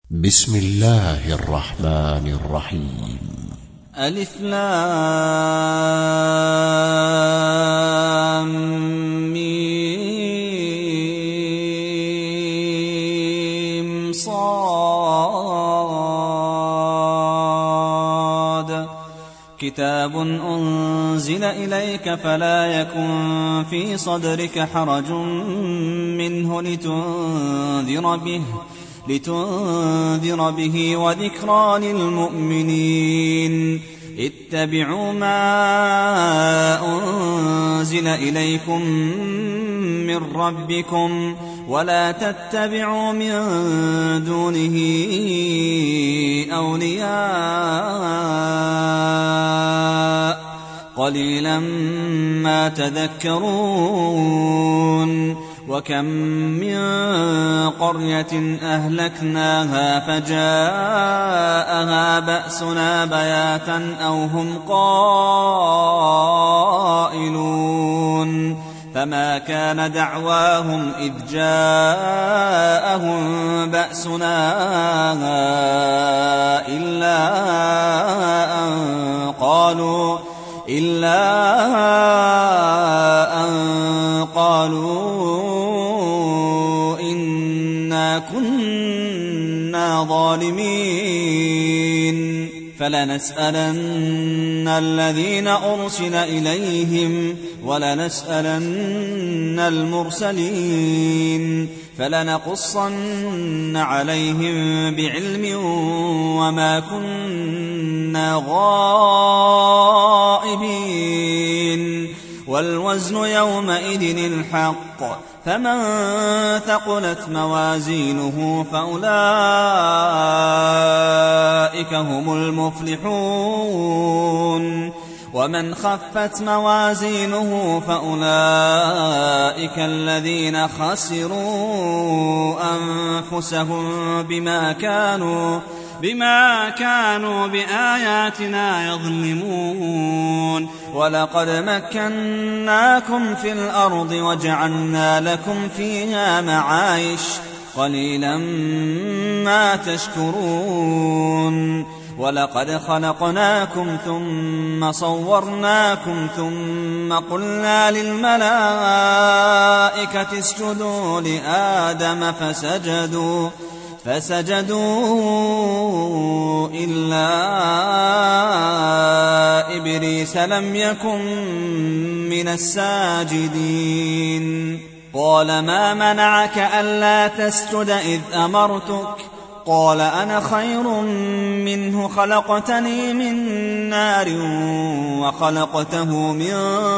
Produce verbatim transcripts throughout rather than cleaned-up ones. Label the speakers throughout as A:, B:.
A: بسم الله الرحمن الرحيم.
B: ألف لام ميم صاد كتاب أنزل إليك فلا يكن في صدرك حرج منه لتنذر به لتنذر به وذكرى للمؤمنين. اتبعوا ما أنزل إليكم من ربكم ولا تتبعوا من دونه أولياء قليلا ما تذكرون. وكم من قرية أهلكناها فجاءها بأسنا بياتا أو هم قائلون. فما كان دعواهم إذ جاءهم بأسنا إلا أن قالوا إلا أن قالوا إنا كنا ظالمين. فلنسألن الذين أرسل إليهم ولنسألن المرسلين فلنقصن عليهم بعلم وما كنا غائبين. والوزن يومئذ الحق فمن ثقلت موازينه فأولئك هم المفلحون. ومن خفت موازينه فأولئك الذين خسروا أنفسهم بما كانوا بما كانوا بآياتنا يظلمون. ولقد مكناكم في الأرض وجعلنا لكم فيها معايش قليلا ما تشكرون. ولقد خلقناكم ثم صورناكم ثم قلنا للملائكة اسجدوا لآدم فسجدوا فسجدوا إلا إبليس لم يكن من الساجدين. قال ما منعك ألا تسجد إذ أمرتك؟ قال أنا خير منه خلقتني من نار وخلقته من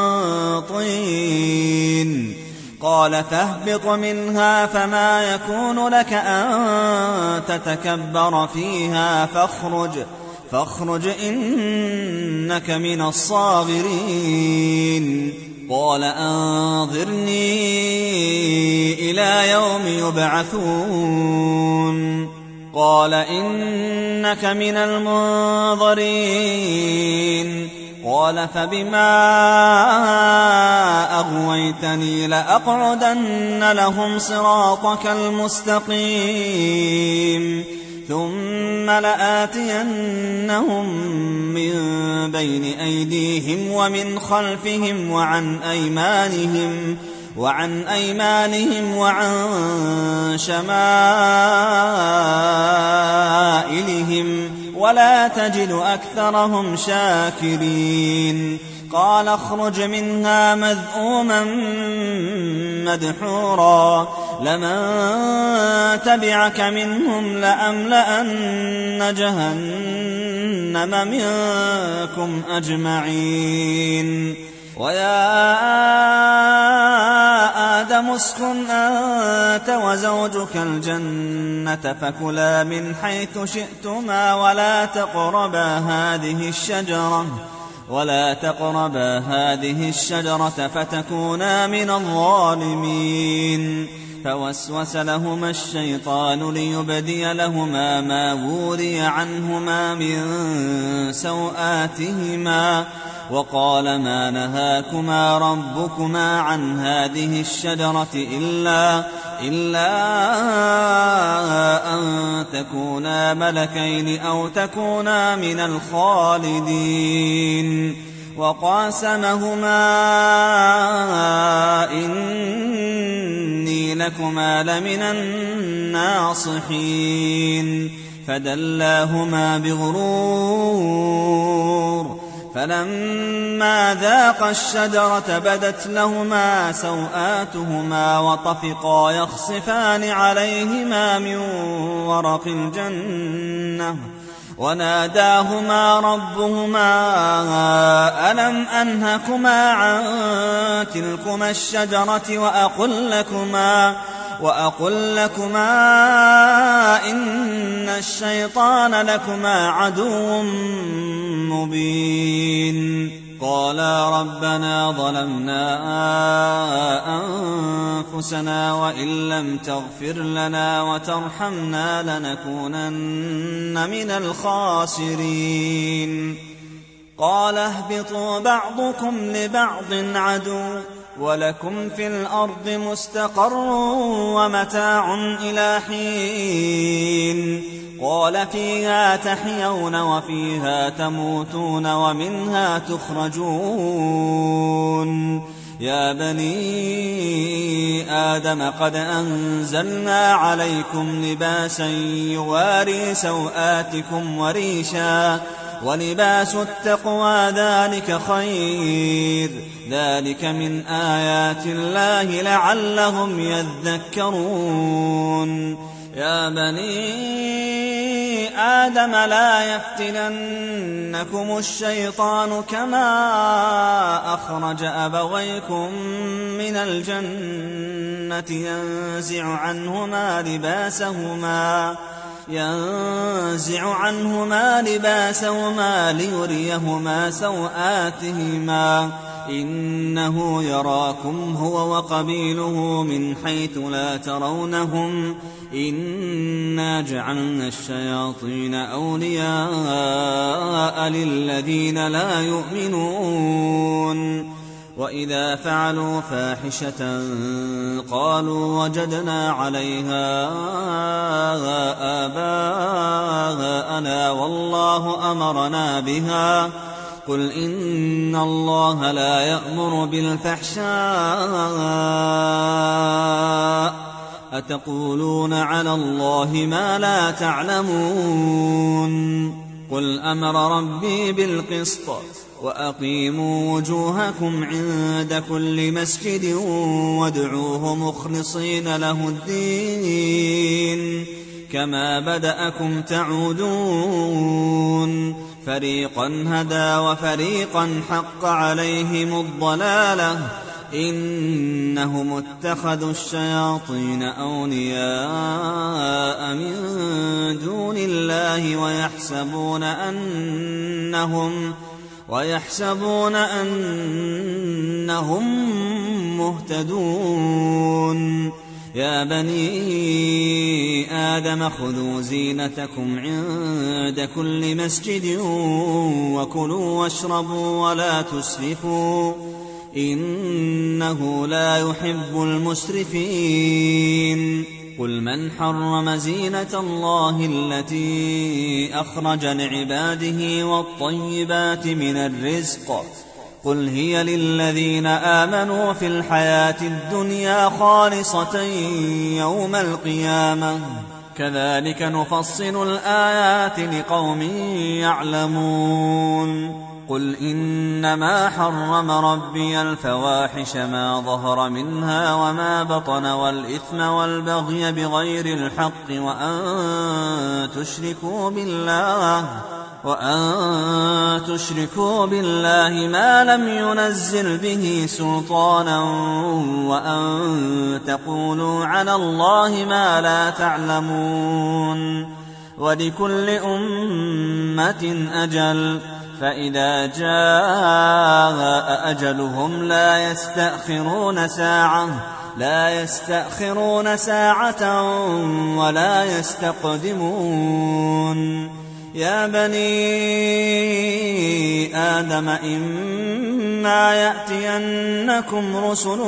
B: طين. قال فاهبط منها فما يكون لك أن تتكبر فيها فاخرج فاخرج إنك من الصاغرين. قال أنظرني إلى يوم يبعثون. قال إنك من المنظرين. قال فبما أغويتني لأقعدن لهم صراطك المستقيم ثم لآتينهم من بين أيديهم ومن خلفهم وعن أيمانهم وعن أيمانهم وعن شمائلهم ولا تجد أكثرهم شاكرين. قال اخرج منها مذءوما مدحورا لمن تبعك منهم لأملأن جهنم منكم أجمعين. ويا آدم اسكن أنت وزوجك الجنة فكلا من حيث شئتما ولا تقربا هذه الشجرة ولا تقربا هذه الشجرة فتكونا من الظالمين. فوسوس لهما الشيطان ليبدي لهما ما وري عنهما من سوآتهما وقال ما نهاكما ربكما عن هذه الشجرة إلا إلا أن تكونا ملكين أو تكونا من الخالدين وقاسمهما إني لكما لمن الناصحين فدلاهما بغرور فلما ذاقا الشجرة بدت لهما سوآتهما وطفقا يخصفان عليهما من ورق الجنة وناداهما ربهما ألم أنهكما عن تلكما الشجرة وأقل لكما وأقل لكما إن الشيطان لكما عدو مبين قالا ربنا ظلمنا أنفسنا وإن لم تغفر لنا وترحمنا لنكونن من الخاسرين قال اهبطوا بعضكم لبعض عدو ولكم في الأرض مستقر ومتاع إلى حين قال فيها تحيون وفيها تموتون ومنها تخرجون يا بني آدم قد أنزلنا عليكم لباسا يواري سوآتكم وريشا ولباس التقوى ذلك خير ذلك من آيات الله لعلهم يذكرون يا بني آدم لا يفتننكم الشيطان كما أخرج أبويكم من الجنة ينزع عنهما لباسهما ينزع عنهما لباسهما ليريهما سوآتهما إنه يراكم هو وقبيله من حيث لا ترونهم إنا جعلنا الشياطين أولياء للذين لا يؤمنون وإذا فعلوا فاحشة قالوا وجدنا عليها آباءنا والله أمرنا بها قل إن الله لا يأمر بالفحشاء أتقولون على الله ما لا تعلمون قل أمر ربي بالقسط وأقيموا وجوهكم عند كل مسجد وادعوه مخلصين له الدين كما بدأكم تعودون فريقا هدى وفريقا حق عليهم الضلالة إنهم اتخذوا الشياطين أولياء من دون الله ويحسبون أنهم ويحسبون أنهم مهتدون يا بني آدم خذوا زينتكم عند كل مسجد وكلوا واشربوا ولا تسرفوا إنه لا يحب المسرفين قل من حرم زينة الله التي أخرج لعباده والطيبات من الرزق قل هي للذين آمنوا في الحياة الدنيا خالصة يوم القيامة كذلك نفصل الآيات لقوم يعلمون قل إنما حرم ربي الفواحش ما ظهر منها وما بطن والإثم والبغي بغير الحق وأن تشركوا بالله وأن تشركوا بالله ما لم ينزل به سلطانا وأن تقولوا على الله ما لا تعلمون ولكل أمة أجل فإذا جاء أجلهم لا يستأخرون ساعة لا يستأخرون ساعة ولا يستقدمون يا بني آدم إما يأتينكم رسل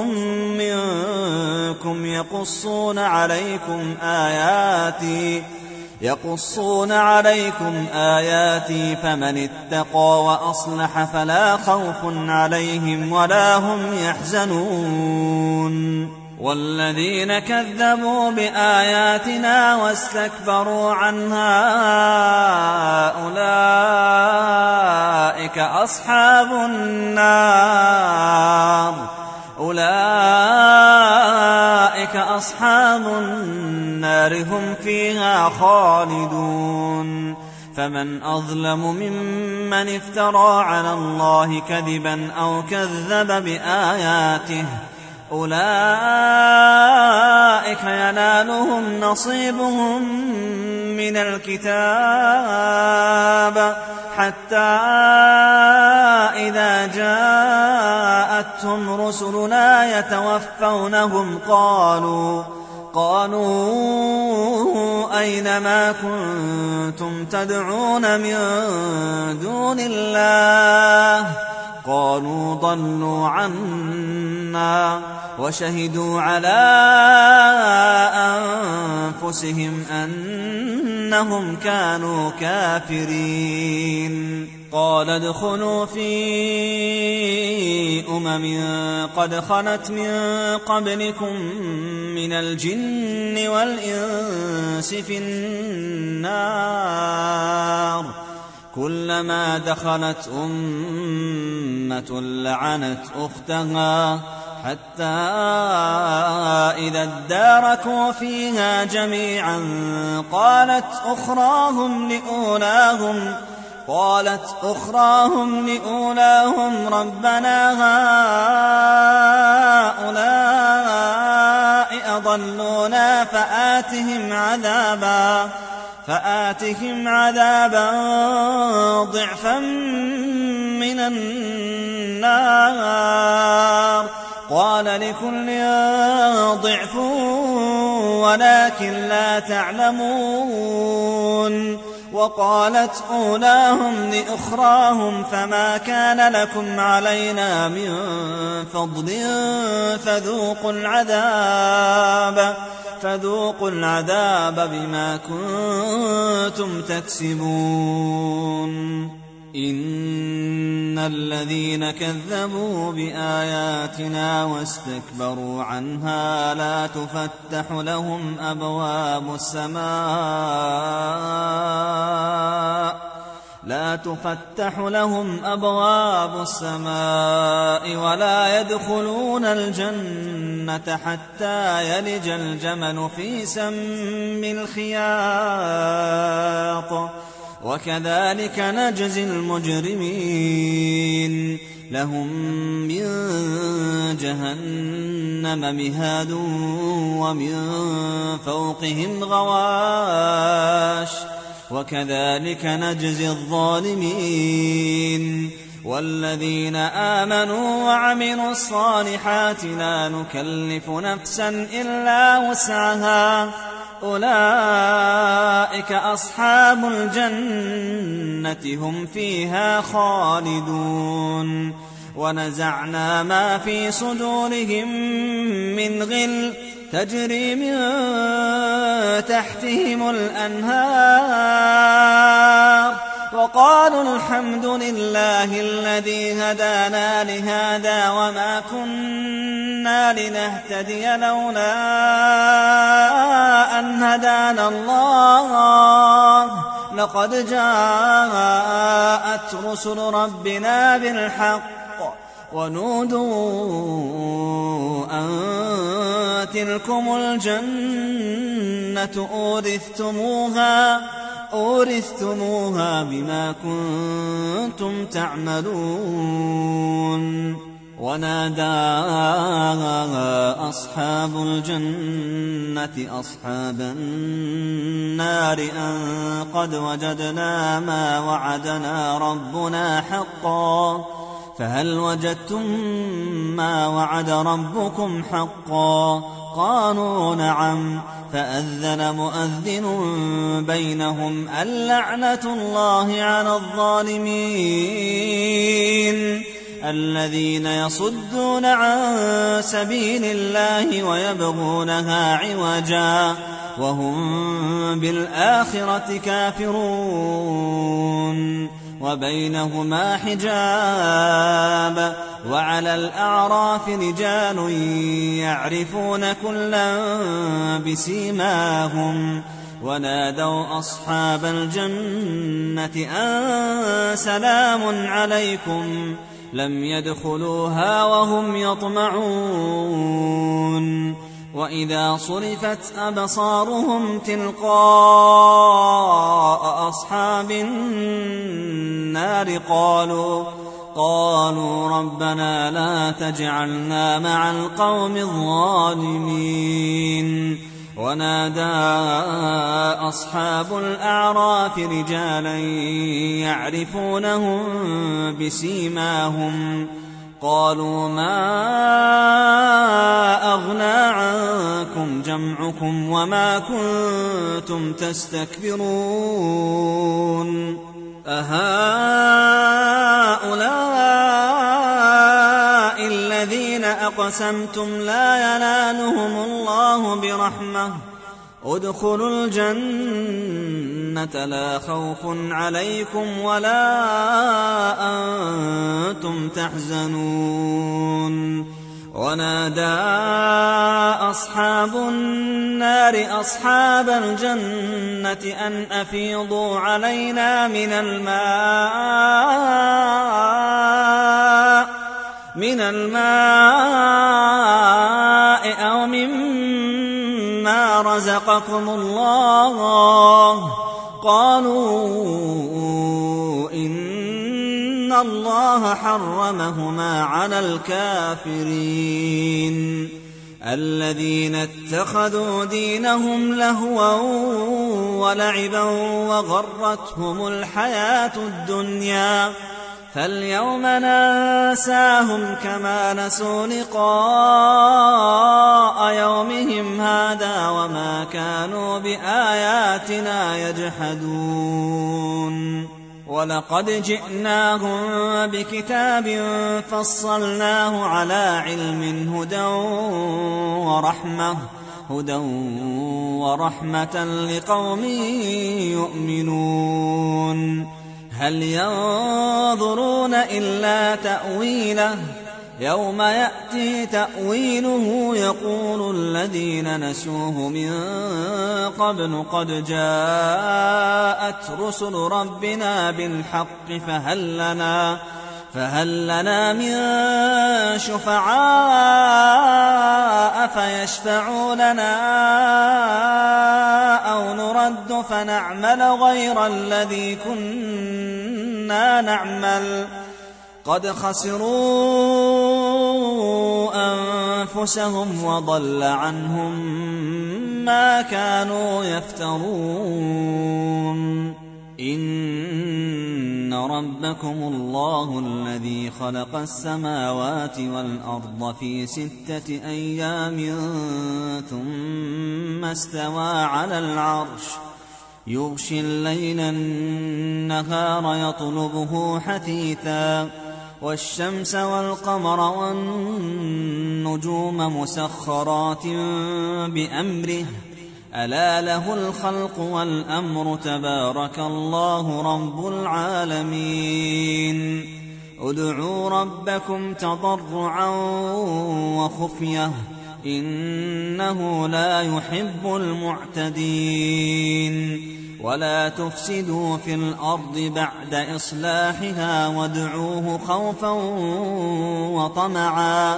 B: منكم يقصون عليكم آياتي يقصون عليكم آياتي فمن اتقى وأصلح فلا خوف عليهم ولا هم يحزنون والذين كذبوا بآياتنا واستكبروا عنها أولئك أصحاب النار أولئك أصحاب النار هم فيها خالدون فمن أظلم ممن افترى على الله كذبا أو كذب بآياته أولئك ينالهم نصيبهم من الكتاب حتى إذا جاءتهم رسلنا يتوفونهم قالوا قالوا أين ما كنتم تدعون من دون الله قالوا ضلوا عنا وشهدوا على أنفسهم أنهم كانوا كافرين قال ادخلوا في أمم قد خلت من قبلكم من الجن والإنس في النار كلما دخلت أمة لعنت أختها حتى إذا اداركوا فيها جميعا قالت أخراهم لأولاهم قالت أخراهم لأولاهم ربنا هؤلاء أضلونا فآتهم عذابا فآتهم عذابا ضعفا من النار قال لكل ضعف ولكن لا تعلمون وقالت أولاهم لأخراهم فما كان لكم علينا من فضل فذوقوا العذاب فذوقوا العذاب بما كنتم تكسبون إن الذين كذبوا بآياتنا واستكبروا عنها لا تفتح لهم أبواب السماء لا تفتح لهم أبواب السماء ولا يدخلون الجنة حتى يلج الجمل في سم الخياط وكذلك نجزي المجرمين لهم من جهنم مهاد ومن فوقهم غواش وكذلك نجزي الظالمين والذين آمنوا وعملوا الصالحات لا نكلف نفسا إلا وسعها أولئك أصحاب الجنة هم فيها خالدون ونزعنا ما في صدورهم من غل تجري من تحتهم الأنهار وقالوا الحمد لله الذي هدانا لهذا وما كنا لنهتدي لولا أن هدانا الله لقد جاءت رسل ربنا بالحق ونودوا أن تلكم الجنة أورثتموها أورثتموها بما كنتم تعملون ونادى أصحاب الجنة أصحاب النار أن قد وجدنا ما وعدنا ربنا حقا فهل وجدتم ما وعد ربكم حقا قالوا نعم. فأذن مؤذن بينهم اللعنة الله على الظالمين الذين يصدون عن سبيل الله ويبغونها عوجا وهم بالآخرة كافرون وبينهما حجاب. وعلى الأعراف رجال يعرفون كلا بسيماهم ونادوا أصحاب الجنة أن سلام عليكم لم يدخلوها وهم يطمعون. وإذا صرفت أبصارهم تلقاء أصحاب النار قالوا قالوا ربنا لا تجعلنا مع القوم الظالمين. ونادى أصحاب الأعراف رجالا يعرفونهم بسيماهم قالوا ما أغنى عنكم جمعكم وما كنتم تستكبرون أهؤلاء الذين أقسمتم لا ينالهم الله برحمة ادخلوا الجنة لا خوف عليكم ولا أنتم تحزنون. ونادى أصحاب النار أصحاب الجنة أن أفيضوا علينا من الماء من الماء أو مما رزقكم الله قالوا إن الله حرمهما على الكافرين الذين اتخذوا دينهم لهوا ولعبا وغرتهم الحياة الدنيا فاليوم ننساهم كما نسوا لقاء يومهم هذا وما كانوا بآياتنا يجحدون. ولقد جئناهم بكتاب فصلناه على علم هدى ورحمة هدى ورحمة لقوم يؤمنون. هل ينظرون إلا تأويله يوم يأتي تأويله يقول الذين نسوه من قبل قد جاءت رسل ربنا بالحق فهل لنا فهل لنا من شفعاء فيشفعوا لنا أو نرد فنعمل غير الذي كنا نعمل قد خسروا أنفسهم وضل عنهم ما كانوا يفترون. إن ربكم الله الذي خلق السماوات والأرض في ستة أيام ثم استوى على العرش يغشي الليل النهار يطلبه حثيثا والشمس والقمر والنجوم مسخرات بأمره ألا له الخلق والأمر تبارك الله رب العالمين. ادعوا ربكم تضرعا وخفية إنه لا يحب المعتدين. ولا تفسدوا في الأرض بعد إصلاحها وادعوه خوفا وطمعا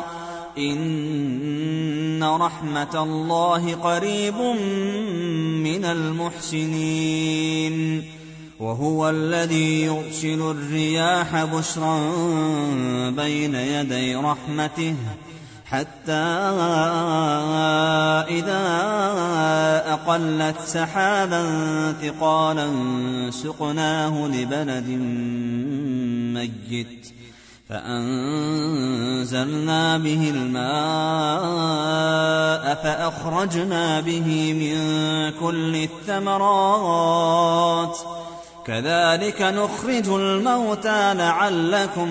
B: إن رحمة الله قريب من المحسنين. وهو الذي يرسل الرياح بشرا بين يدي رحمته حتى إذا أقلت سحابا ثقالا سقناه لبلد ميت فأنزلنا به الماء فأخرجنا به من كل الثمرات كذلك نخرج الموتى لعلكم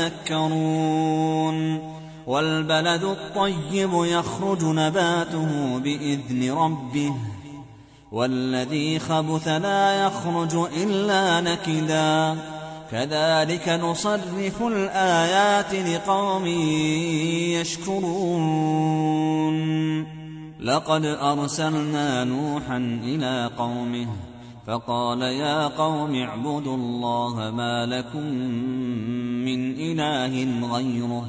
B: تذكرون والبلد الطيب يخرج نباته بإذن ربه والذي خبث لا يخرج إلا نكدا كذلك نصرف الآيات لقوم يشكرون لقد أرسلنا نوحا إلى قومه فقال يا قوم اعبدوا الله ما لكم من إله غيره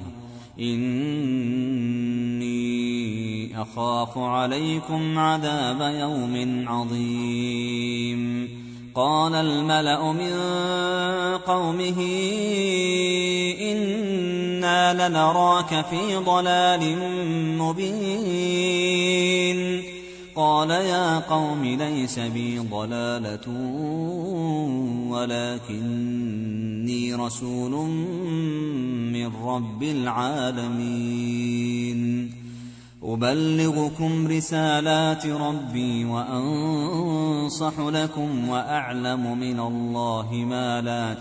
B: إني أخاف عليكم عذاب يوم عظيم قال الملأ من قومه إنا لنراك في ضلال مبين قال يا قوم ليس بي ضلالة ولكني رسول من رب العالمين أبلغكم رسالات ربي وأنصح لكم وأعلم من الله ما لا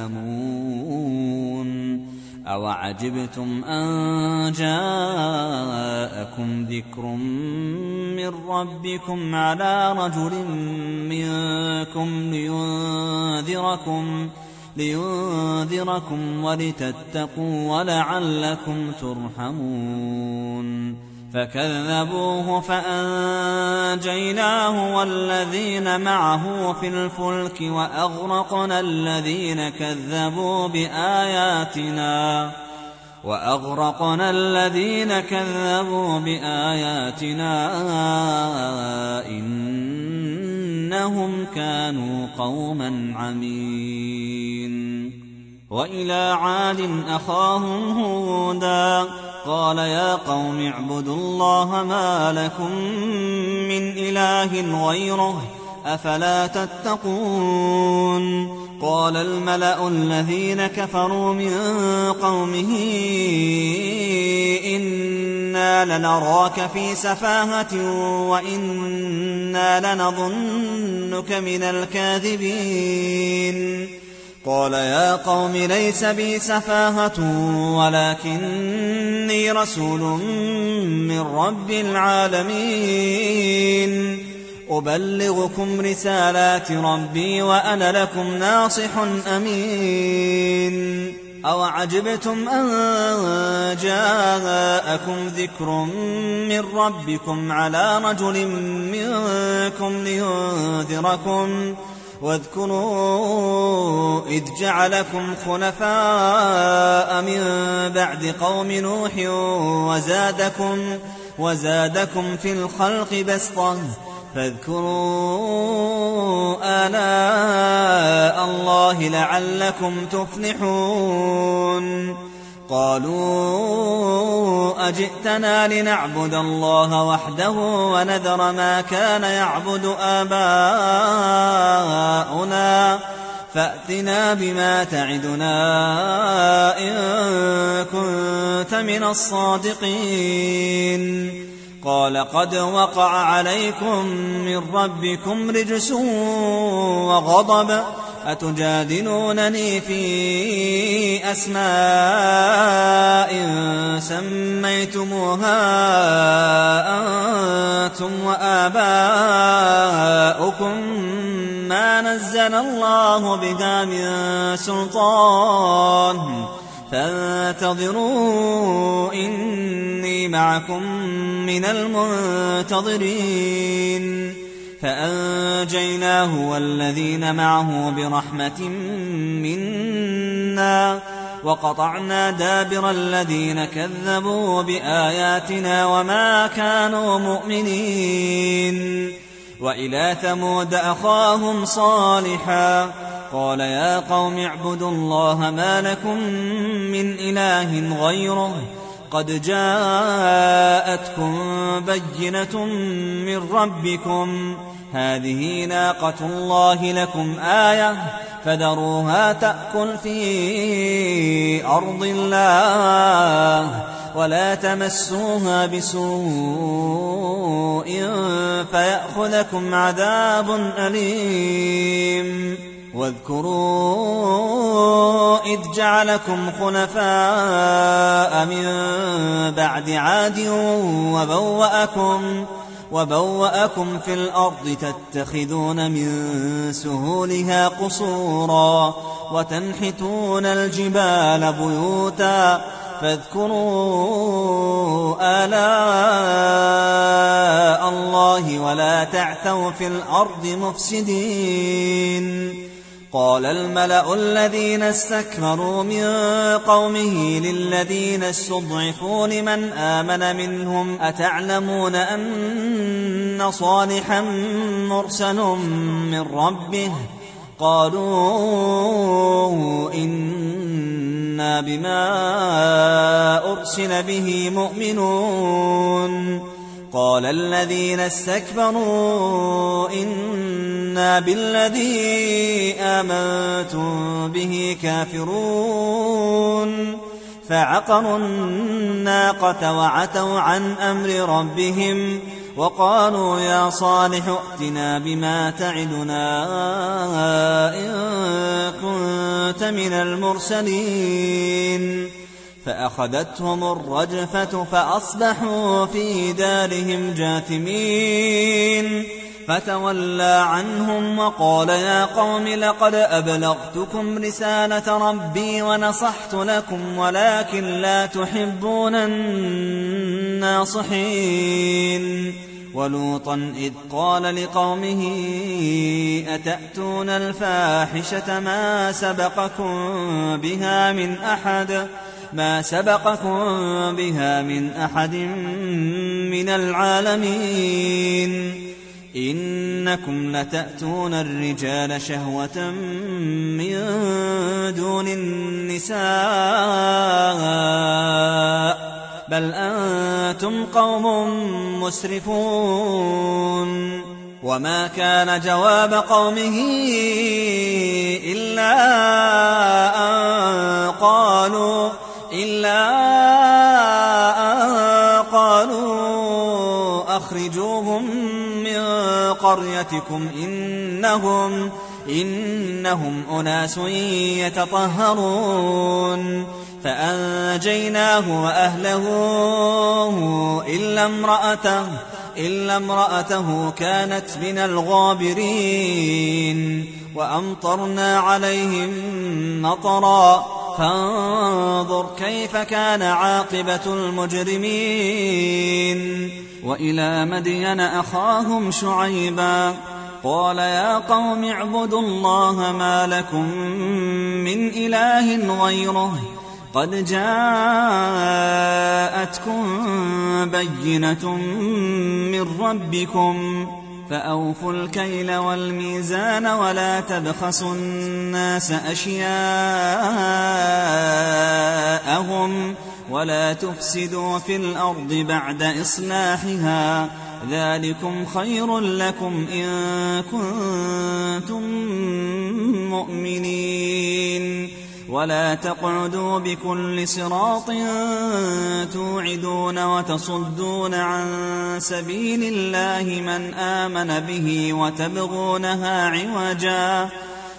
B: تعلمون أوعجبتم أن جاءكم ذكر من ربكم على رجل منكم لينذركم لينذركم ولتتقوا ولعلكم ترحمون فكذبوه فأنجيناه والذين معه في الفلك وأغرقنا الذين كذبوا بآياتنا وأغرقنا الذين كذبوا بآياتنا إنهم كانوا قوما عمين وإلى عاد أخاهم هودا قال يا قوم اعبدوا الله ما لكم من إله غيره أفلا تتقون قال الملأ الذين كفروا من قومه إنا لنراك في سفاهة وإنا لنظنك من الكاذبين قال يا قوم ليس بي سفاهة ولكني رسول من رب العالمين أبلغكم رسالات ربي وأنا لكم ناصح أمين أوعجبتم أن جاءكم ذكر من ربكم على رجل منكم لينذركم واذكروا إذ جعلكم خلفاء من بعد قوم نوح وزادكم, وزادكم في الخلق بسطة فاذكروا آلاء الله لعلكم تفلحون قالوا أجئتنا لنعبد الله وحده ونذر ما كان يعبد آباؤنا فأتنا بما تعدنا إن كنت من الصادقين قال قد وقع عليكم من ربكم رجس وغضب أتجادلونني في أسماء سميتموها أنتم وآباؤكم ما نزل الله بها من سلطان فانتظروا إني معكم من المنتظرين فأنجيناه والذين معه برحمة منا وقطعنا دابر الذين كذبوا بآياتنا وما كانوا مؤمنين وإلى ثمود أخاهم صالحا قال يا قوم اعبدوا الله ما لكم من إله غيره قد جاءتكم بينة من ربكم هذه ناقة الله لكم آية فذروها تأكل في أرض الله ولا تمسوها بسوء فيأخذكم عذاب أليم. واذكروا إذ جعلكم خلفاء من بعد عاد وبوأكم, وبوأكم في الأرض تتخذون من سهولها قصورا وتنحتون الجبال بيوتا فاذكروا آلاء الله ولا تعثوا في الأرض مفسدين. قال الملأ الذين استكبروا من قومه للذين استضعفوا لمن آمن منهم أتعلمون أن صالحا مرسل من ربه؟ قالوا إنا بما أرسل به مؤمنون. قال الذين استكبروا إنا بالذي آمنتم به كافرون. فعقروا الناقة وعتوا عن أمر ربهم وقالوا يا صالح ائتنا بما تعدنا إن كنت من المرسلين. فأخذتهم الرجفة فأصبحوا في دارهم جاثمين. فتولى عنهم وقال يا قوم لقد أبلغتكم رسالة ربي ونصحت لكم ولكن لا تحبون الناصحين. ولوطا إذ قال لقومه أتأتون الفاحشة ما سبقكم بها من أحد ما سبقكم بها من أحد من العالمين. إنكم لتأتون الرجال شهوة من دون النساء بل أنتم قوم مسرفون. وما كان جواب قومه إلا أن قالوا إلا أن قالوا أخرجوهم من قريتكم إنهم إنهم أناس يتطهرون. فأنجيناه وأهله إلا امرأته إلا امرأته كانت من الغابرين. وأمطرنا عليهم مطرا فانظر كيف كان عاقبة المجرمين. وإلى مدين أخاهم شعيبا قال يا قوم اعبدوا الله ما لكم من إله غيره قد جاءتكم بينة من ربكم فأوفوا الكيل والميزان ولا تبخسوا الناس أشياءهم ولا تفسدوا في الأرض بعد إصلاحها ذلكم خير لكم إن كنتم مؤمنين. ولا تقعدوا بكل صراط توعدون وتصدون عن سبيل الله من آمن به وتبغونها عوجا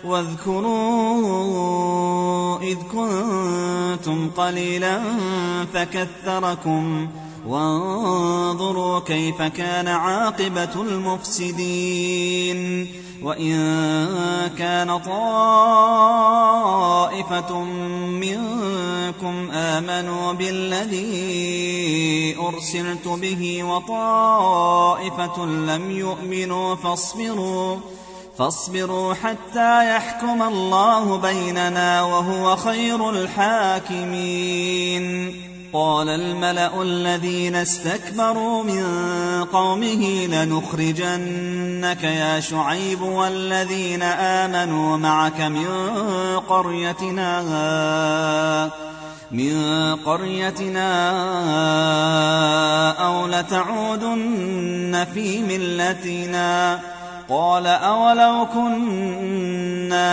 B: واذكروا إذ كنتم قليلا فكثركم وانظروا كيف كان عاقبة المفسدين. وإن كان طائفة منكم آمنوا بالذي أرسلت به وطائفة لم يؤمنوا فاصبروا فاصبروا حتى يحكم الله بيننا وهو خير الحاكمين. قال الملأ الذين استكبروا من قومه لنخرجنك يا شعيب والذين آمنوا معك من قريتنا من قريتنا أو لتعودن في ملتنا. قال أولو كنا كنا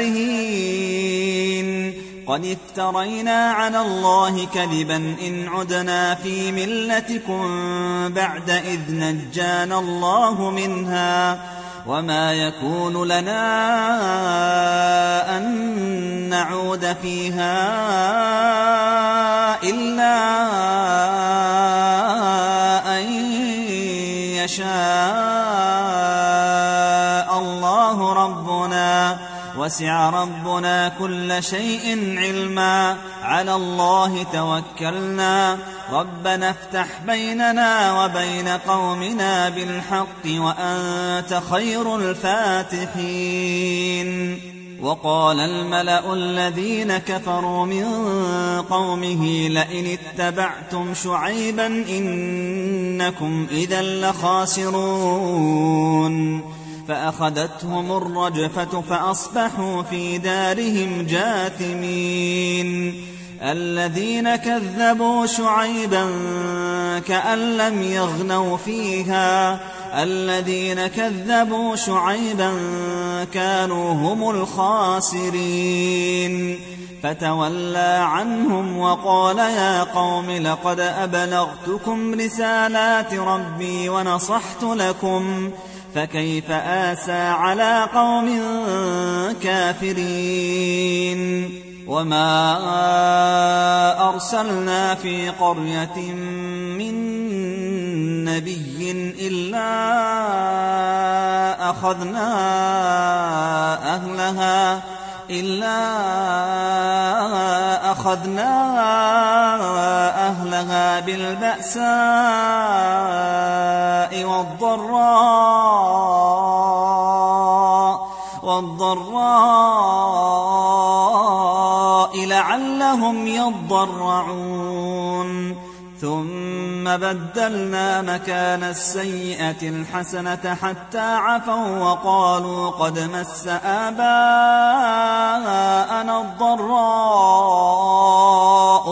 B: كارهين قد افترينا على الله كذبا إن عدنا في ملتكم بعد إذ نجانا الله منها وما يكون لنا أن نعود فيها إلا أن يشاء الله ربنا وسع ربنا كل شيء علما على الله توكلنا ربنا افتح بيننا وبين قومنا بالحق وأنت خير الفاتحين. وقال الملأ الذين كفروا من قومه لئن اتبعتم شعيبا إنكم إذا لخاسرون فأخذتهم الرجفة فأصبحوا في دارهم جاثمين. الذين كذبوا شعيبا كأن لم يغنوا فيها الذين كذبوا شعيبا كانوا هم الخاسرين. فتولى عنهم وقال يا قوم لقد أبلغتكم رسالات ربي ونصحت لكم فكيف آسى على قوم كافرين. وما أرسلنا في قرية من نبي إلا أخذنا أهلها إلا أخذنا أهلها بالبأساء والضراء والضراء لعلهم يضرعون. ثم بدلنا مكان السيئة الحسنة حتى عفوا وقالوا قد مس آباءنا الضراء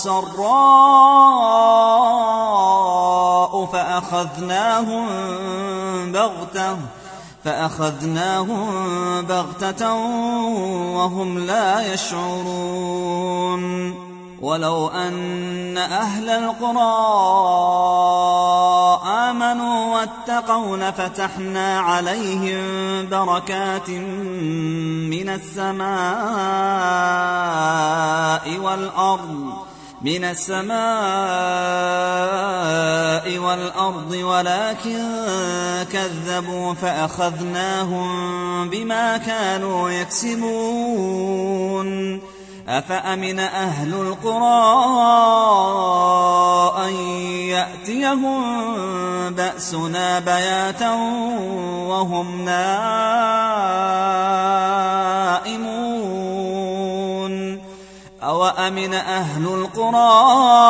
B: والسراء فأخذناهم بغتة فأخذناهم بغتة وهم لا يشعرون. ولو أن أهل القرى آمنوا واتقوا لفتحنا عليهم بركات من السماء والأرض من السماء والأرض ولكن كذبوا فأخذناهم بما كانوا يكسبون. أفأمن أهل القرى أن يأتيهم بأسنا بياتا وهم نائمون أوأمن أهل القرى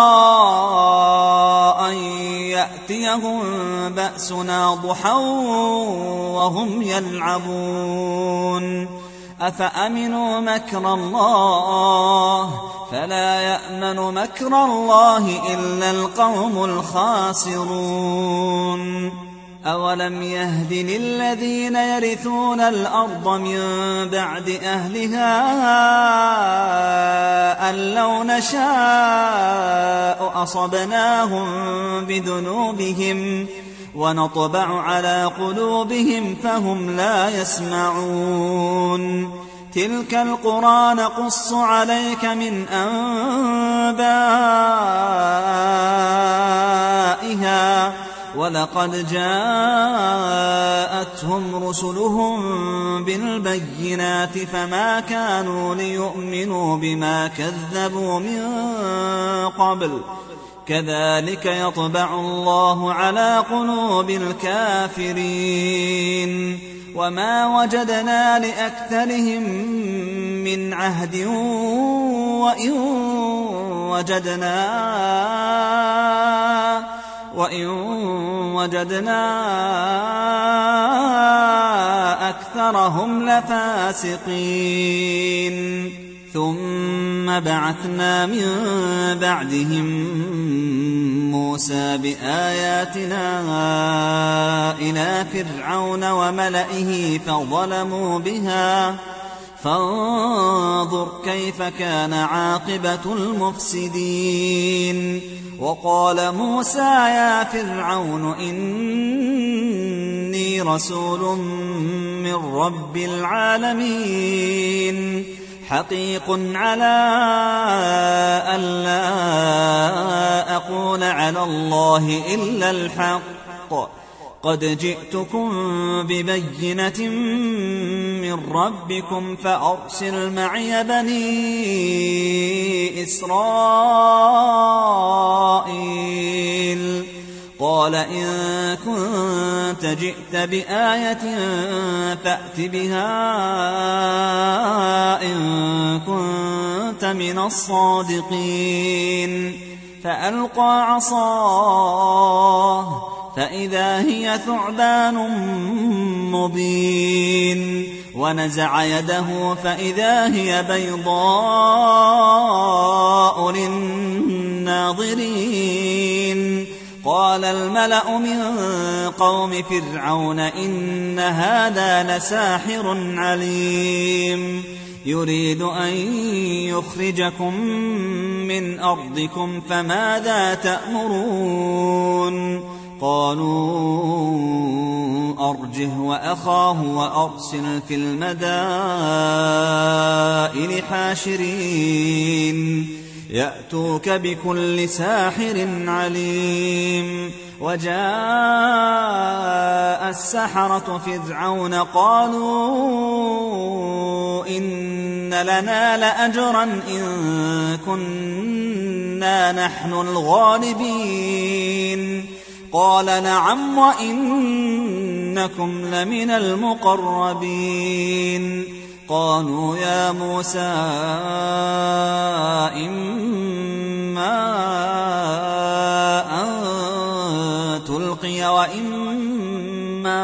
B: أن يأتيهم بأسنا ضحى وهم يلعبون أفأمنوا مكر الله فلا يأمن مكر الله إلا القوم الخاسرون. أولم يهد للذين يرثون الأرض من بعد أهلها أن لو نشاء أصبناهم بذنوبهم ونطبع على قلوبهم فهم لا يسمعون. تلك القرى نقص عليك من أنبائها ولقد جاءتهم رسلهم بالبينات فما كانوا ليؤمنوا بما كذبوا من قبل كذلك يطبع الله على قلوب الكافرين. وما وجدنا لأكثرهم من عهد وإن وجدنا وإن وجدنا أكثرهم لفاسقين. ثم بعثنا من بعدهم موسى بآياتنا إلى فرعون وملئه فظلموا بها فانظر كيف كان عاقبة المفسدين. وقال موسى يا فرعون إني رسول من رب العالمين حقيق على ألا أقول على الله إلا الحق قد جئتكم ببينة من ربكم فأرسل معي بني إسرائيل. قال إن كنت جئت بآية فأت بها إن كنت من الصادقين. فألقى عصاه فإذا هي ثعبان مبين ونزع يده فإذا هي بيضاء للناظرين. قال الملأ من قوم فرعون إن هذا لساحر عليم يريد أن يخرجكم من أرضكم فماذا تأمرون؟ قالوا أرجه وأخاه وأرسل في المدائن حاشرين يأتوك بكل ساحر عليم. وجاء السحرة فرعون قالوا إن لنا لأجرا إن كنا نحن الغالبين. قال نعم وإنكم لمن المقربين. قالوا يا موسى إما أن تلقي وإما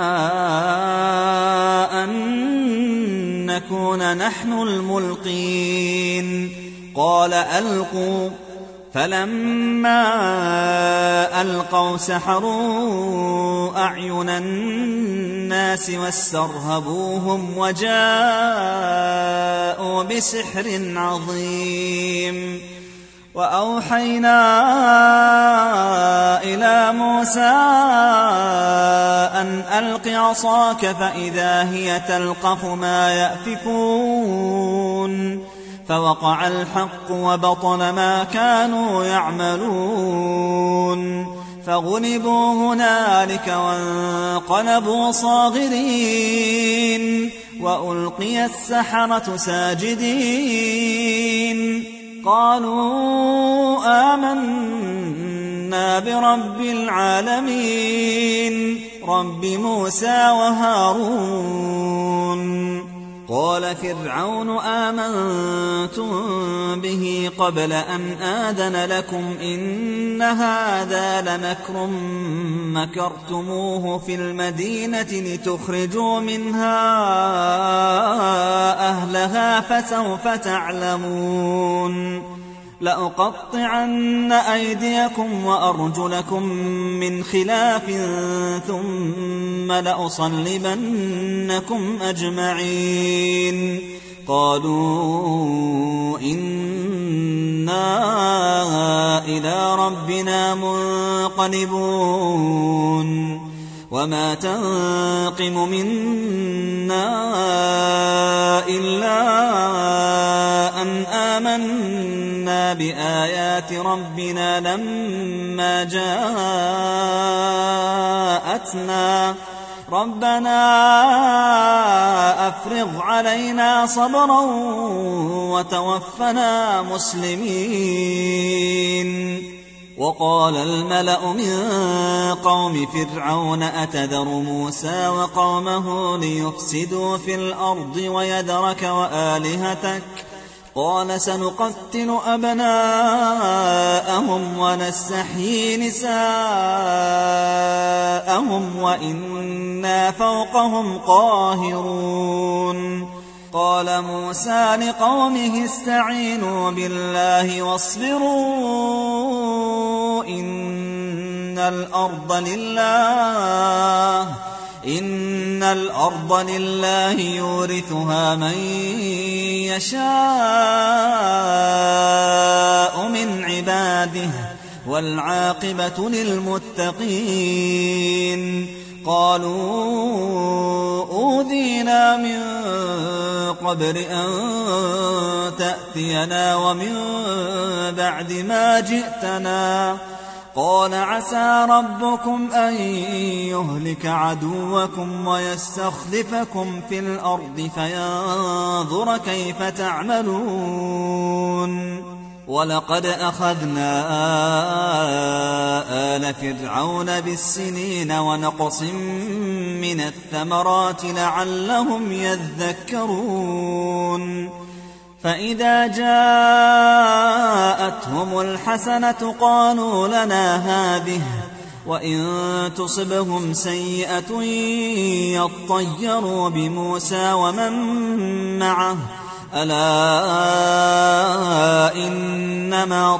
B: أن نكون نحن الملقين. قال ألقوا. فلما ألقوا سحروا أعين الناس واسترهبوهم وجاءوا بسحر عظيم. وأوحينا إلى موسى أن ألق عصاك فإذا هي تلقف ما يأفكون. فوقع الحق وبطل ما كانوا يعملون. فغلبوا هنالك وانقلبوا صاغرين وألقي السحرة ساجدين. قالوا آمنا برب العالمين رب موسى وهارون. قال فرعون آمنتم به قبل أن آذن لكم إن هذا لمكر مكرتموه في المدينة لتخرجوا منها أهلها فسوف تعلمون. لأقطعن أيديكم وأرجلكم من خلاف ثم لأصلبنكم أجمعين. قالوا إنا إلى ربنا منقلبون. وما تنقم منا إلا أن آمنا بآيات ربنا لما جاءتنا ربنا أفرغ علينا صبرا وتوفنا مسلمين. وقال الملأ من قوم فرعون أتذر موسى وقومه ليفسدوا في الأرض ويذرك وآلهتك قال سنقتل أبناءهم ونستحيي نساءهم وإنا فوقهم قاهرون. قال موسى لقومه استعينوا بالله واصبروا إن الأرض لله إن الأرض لله يورثها من يشاء من عباده والعاقبة للمتقين. قالوا أوذينا من قبل أن تأتينا ومن بعد ما جئتنا. قال عسى ربكم أن يهلك عدوكم ويستخلفكم في الأرض فينظر كيف تعملون. ولقد أخذنا آل فرعون بالسنين ونقص من الثمرات لعلهم يذكرون. فإذا جاءتهم الحسنة قالوا لنا هذه وإن تصبهم سيئة يطيروا بموسى ومن معه ألا إنما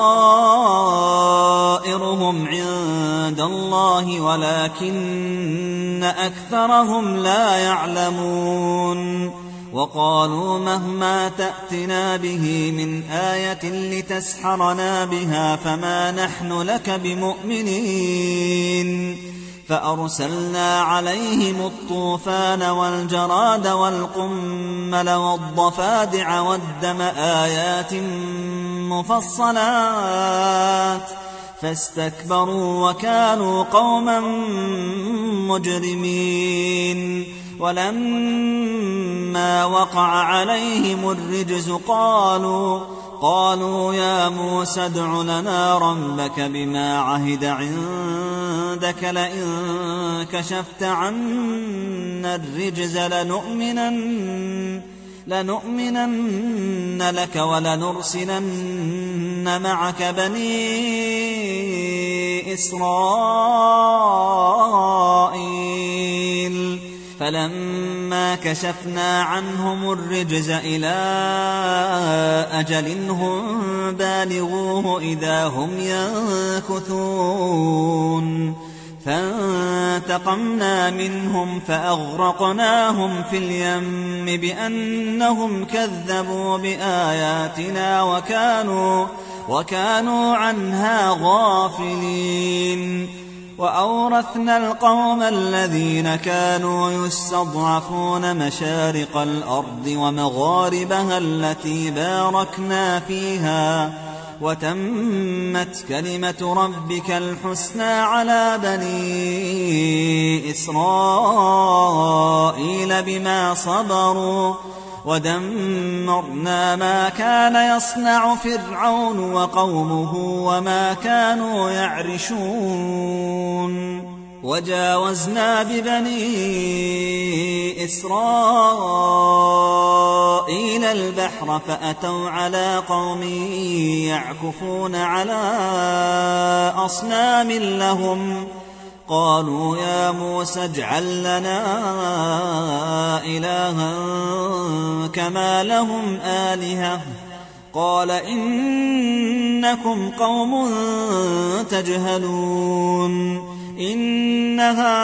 B: طائرهم عند الله ولكن أكثرهم لا يعلمون. وقالوا مهما تأتنا به من آية لتسحرنا بها فما نحن لك بمؤمنين. فأرسلنا عليهم الطوفان والجراد والقمل والضفادع والدم آيات مفصلات فاستكبروا وكانوا قوما مجرمين. ولما وقع عليهم الرجز قالوا قالوا يا موسى ادع لنا ربك بما عهد عندك لئن كشفت عنا الرجز لنؤمنن, لنؤمنن لك ولنرسلن معك بني إسرائيل. فلما كشفنا عنهم الرجز إلى أجل هم بالغوه إذا هم ينكثون. فانتقمنا منهم فأغرقناهم في اليم بأنهم كذبوا بآياتنا وكانوا, وكانوا عنها غافلين. وأورثنا القوم الذين كانوا يستضعفون مشارق الأرض ومغاربها التي باركنا فيها وتمت كلمة ربك الحسنى على بني إسرائيل بما صبروا ودمرنا ما كان يصنع فرعون وقومه وما كانوا يعرشون. وجاوزنا ببني إسرائيل البحر فأتوا على قوم يعكفون على أصنام لهم قالوا يا موسى اجعل لنا إلها كما لهم آلهة قال إنكم قوم تجهلون. إن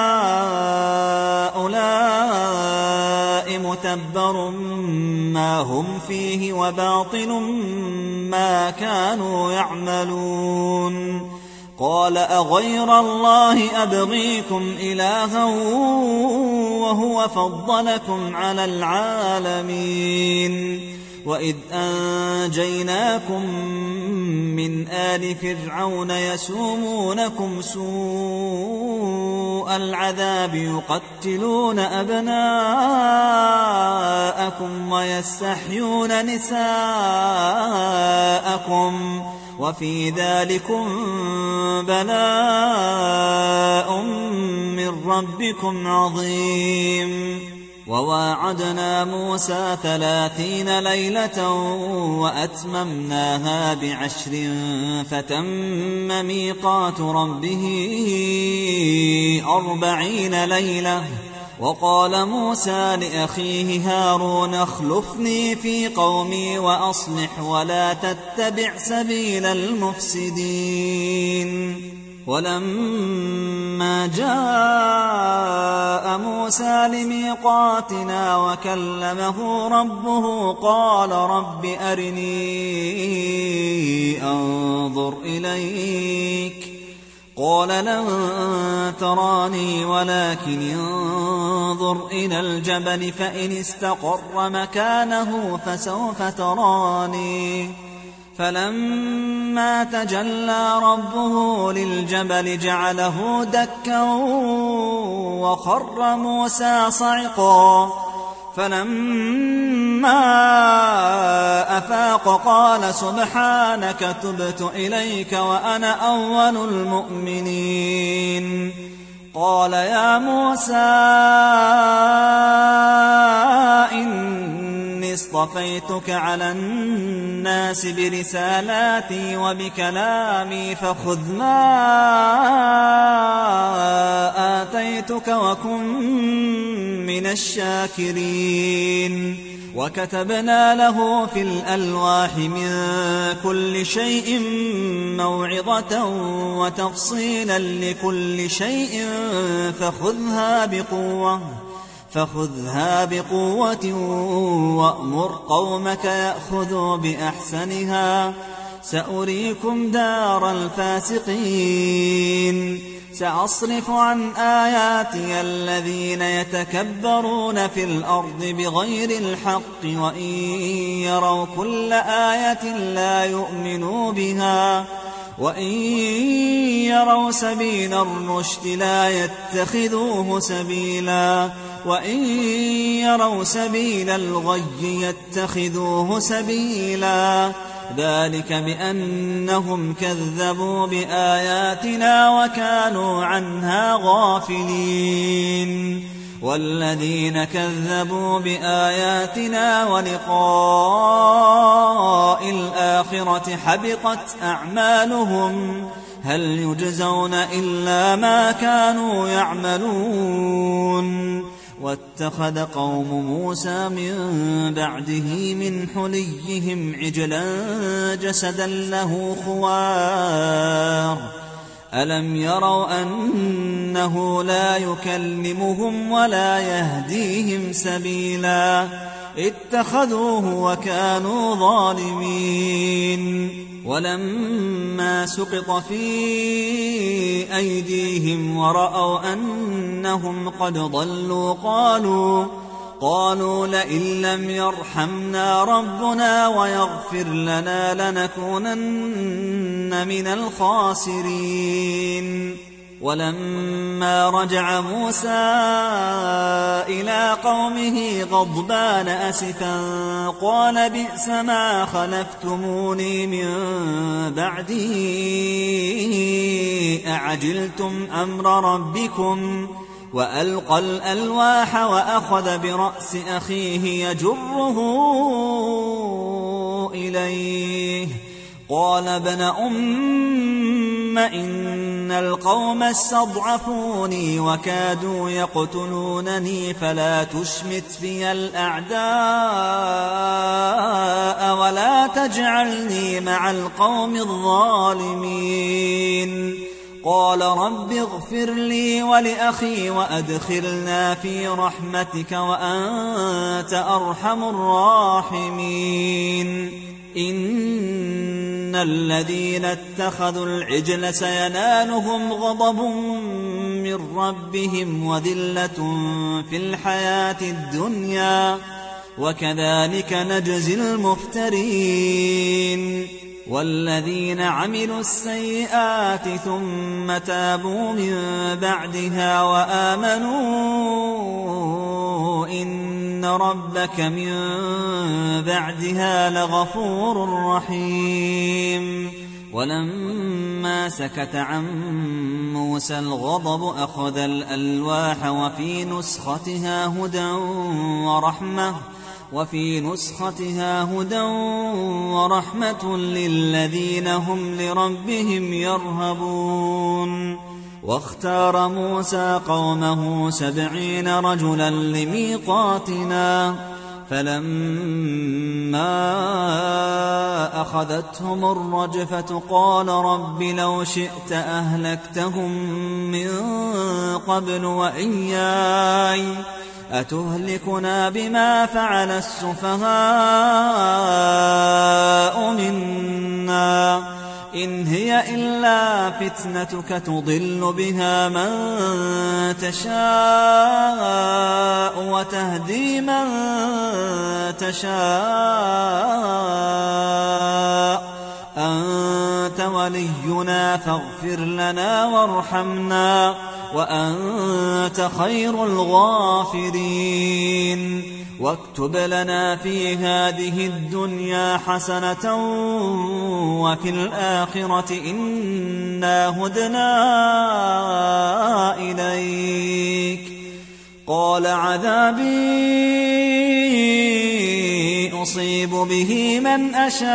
B: هؤلاء متبر ما هم فيه وباطل ما كانوا يعملون. قال أغير الله أبغيكم إلها وهو فضلكم على العالمين. وإذ أنجيناكم من آل فرعون يسومونكم سوء العذاب يقتلون أبناءكم ويستحيون نساءكم وفي ذلكم بلاء من ربكم عظيم. وواعدنا موسى ثلاثين ليلة وأتممناها بعشر فتم ميقات ربه أربعين ليلة. وقال موسى لأخيه هارون اخلفني في قومي وأصلح ولا تتبع سبيل المفسدين. ولما جاء موسى لميقاتنا وكلمه ربه قال رب أرني أنظر إليك قال لن تراني ولكن انظر إلى الجبل فإن استقر مكانه فسوف تراني فلما تجلى ربه للجبل جعله دكا وخر موسى صعقا فلما أفاق قال سبحانك تبت إليك وأنا أول المؤمنين قال يا موسى إني اصطفيتك على الناس برسالاتي وبكلامي فخذ ما آتيتك وكن من الشاكرين وكتبنا له في الألواح من كل شيء موعظة وتفصيلا لكل شيء فخذها بقوة فخذها بقوة وأمر قومك يأخذوا بأحسنها سأريكم دار الفاسقين سأصرف عن آياتي الذين يتكبرون في الأرض بغير الحق وإن يروا كل آية لا يؤمنوا بها وإن يروا سبيل الرشد لا يتخذوه سبيلا وإن يروا سبيل الغي يتخذوه سبيلا ذلك بأنهم كذبوا بآياتنا وكانوا عنها غافلين والذين كذبوا بآياتنا ولقاء الآخرة حبطت أعمالهم هل يجزون إلا ما كانوا يعملون واتخذ قوم موسى من بعده من حليهم عجلا جسدا له خوار ألم يروا أنه لا يكلمهم ولا يهديهم سبيلا اتخذوه وكانوا ظالمين ولما سقط في أيديهم ورأوا أنهم قد ضلوا قالوا قالوا لئن لم يرحمنا ربنا ويغفر لنا لنكونن من الخاسرين ولما رجع موسى إلى قومه غضبان أسفا قال بئس ما خلفتموني من بعدي أعجلتم أمر ربكم وألقى الألواح وأخذ برأس أخيه يجره إليه قال ابن أم إن القوم استضعفوني وكادوا يقتلونني فلا تشمت بي الأعداء ولا تجعلني مع القوم الظالمين قال رب اغفر لي ولأخي وأدخلنا في رحمتك وأنت أرحم الراحمين إن الذين اتخذوا العجل سينالهم غضب من ربهم وذلة في الحياة الدنيا وكذلك نجزي المفترين والذين عملوا السيئات ثم تابوا من بعدها وآمنوا إن ربك من بعدها لغفور رحيم ولما سكت عن موسى الغضب أخذ الألواح وفي نسختها هدى ورحمة وفي نسختها هدى ورحمة للذين هم لربهم يرهبون واختار موسى قومه سبعين رجلا لميقاتنا فلما أخذتهم الرجفة قال رب لو شئت أهلكتهم من قبل وإياي أتهلكنا بما فعل السفهاء منا إن هي إلا فتنتك تضل بها من تشاء وتهدي من تشاء أنت ولينا فاغفر لنا وارحمنا وأنت خير الغافرين واكتب لنا في هذه الدنيا حسنة وفي الآخرة إنا هدنا إليك قال عذابي أصيب به من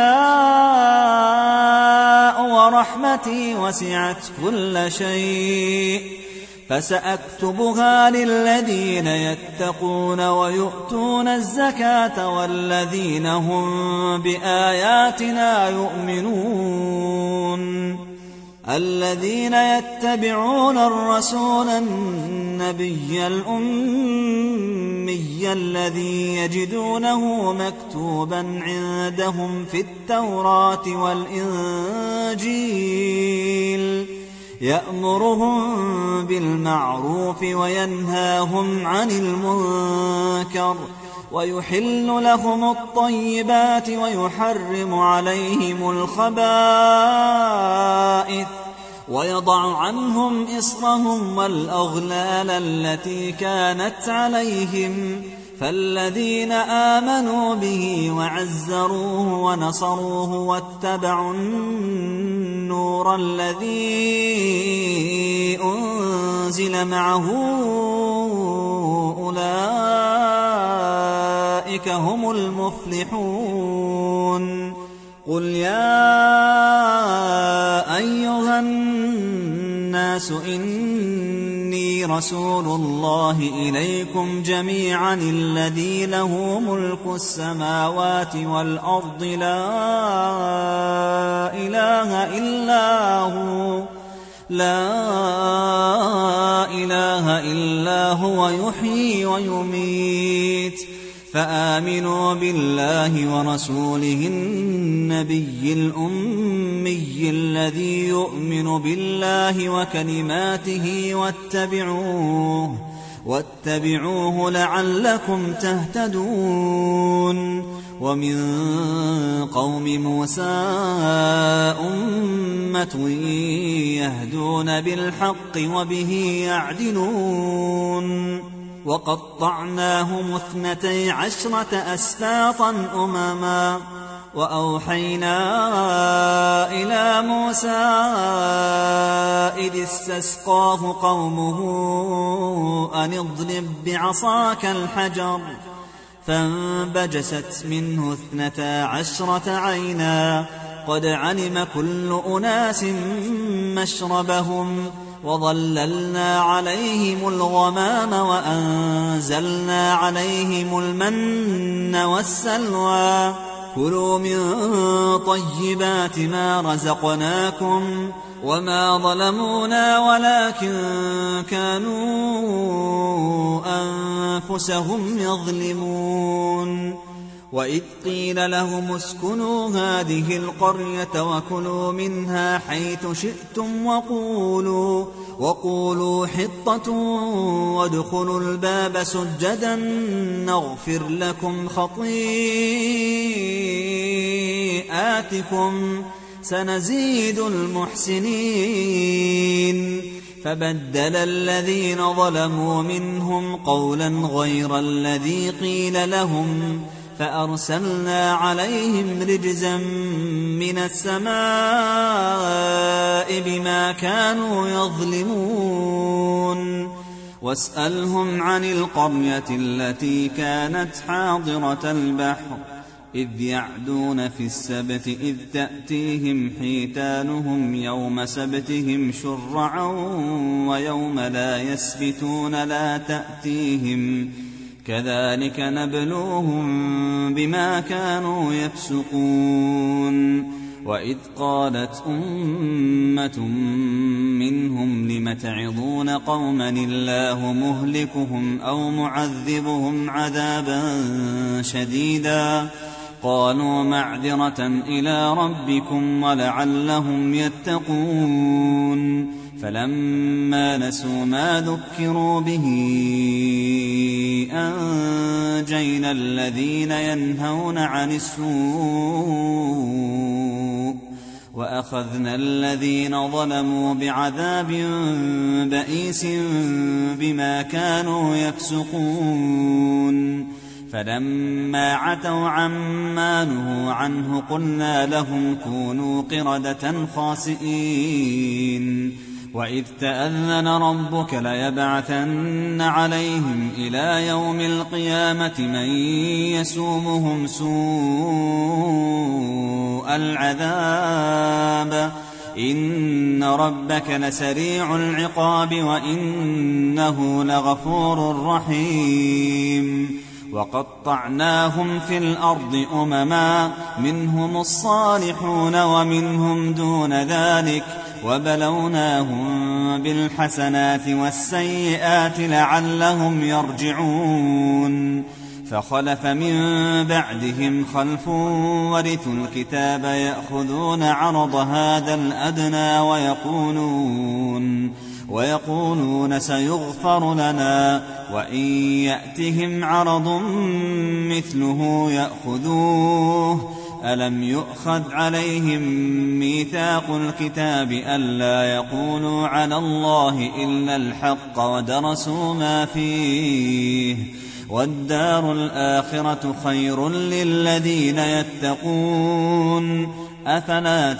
B: أشاء ورحمتي وسعت كل شيء فسأكتبها للذين يتقون ويؤتون الزكاة والذين هم بآياتنا يؤمنون الذين يتبعون الرسول النبي الأمي الذي يجدونه مكتوبا عندهم في التوراة والإنجيل يأمرهم بالمعروف وينهاهم عن المنكر ويحل لهم الطيبات ويحرم عليهم الخبائث ويضع عنهم إصرهم والأغلال التي كانت عليهم فالذين آمنوا به وعزروه ونصروه واتبعوا النور الذي أنزل معه أولئك هم المفلحون قل يا أيها الناس إني رسول الله إليكم جميعا الذي له ملك السماوات والأرض لا إله إلا هو لا إله إلا هو يحيي ويميت فآمنوا بالله ورسوله النبي الأمي الذي يؤمن بالله وكلماته واتبعوه واتبعوه لعلكم تهتدون ومن قوم موسى أمة يهدون بالحق وبه يعدلون وقطعناهم اثنتي عشرة أسباطا أمما وأوحينا إلى موسى إذ استسقاه قومه أن اضرب بعصاك الحجر فانبجست منه اثنتا عشرة عينا قد علم كل أناس مشربهم وظللنا عليهم الغمام وأنزلنا عليهم المن والسلوى كلوا من طيبات ما رزقناكم وما ظلمونا ولكن كانوا أنفسهم يظلمون وإذ قيل لهم اسكنوا هذه القرية وكلوا منها حيث شئتم وقولوا, وقولوا حطة وادخلوا الباب سجدا نغفر لكم خطيئاتكم سنزيد المحسنين فبدل الذين ظلموا منهم قولا غير الذي قيل لهم فأرسلنا عليهم رجزا من السماء بما كانوا يظلمون واسألهم عن القرية التي كانت حاضرة البحر إذ يعدون في السبت إذ تأتيهم حيتانهم يوم سبتهم شرعا ويوم لا يسبتون لا تأتيهم كذلك نبلوهم بما كانوا يفسقون وإذ قالت أمة منهم لم تعظون قوما الله مهلكهم أو معذبهم عذابا شديدا قالوا معذرة إلى ربكم ولعلهم يتقون فلما نسوا ما ذكروا به أنجينا الذين ينهون عن السوء وأخذنا الذين ظلموا بعذاب بئيس بما كانوا يفسقون فلما عتوا عما نهوا عنه قلنا لهم كونوا قردة خاسئين وإذ تأذن ربك ليبعثن عليهم إلى يوم القيامة من يسومهم سوء العذاب إن ربك لسريع العقاب وإنه لغفور رحيم وقطعناهم في الأرض أمما منهم الصالحون ومنهم دون ذلك وبلوناهم بالحسنات والسيئات لعلهم يرجعون فخلف من بعدهم خلف ورثوا الكتاب يأخذون عرض هذا الأدنى ويقولون ويقولون سيغفر لنا وإن يأتهم عرض مثله يأخذوه ألم يؤخذ عليهم ميثاق الكتاب ألا يقولوا على الله إلا الحق ودرسوا ما فيه والدار الآخرة خير للذين يتقون أفلا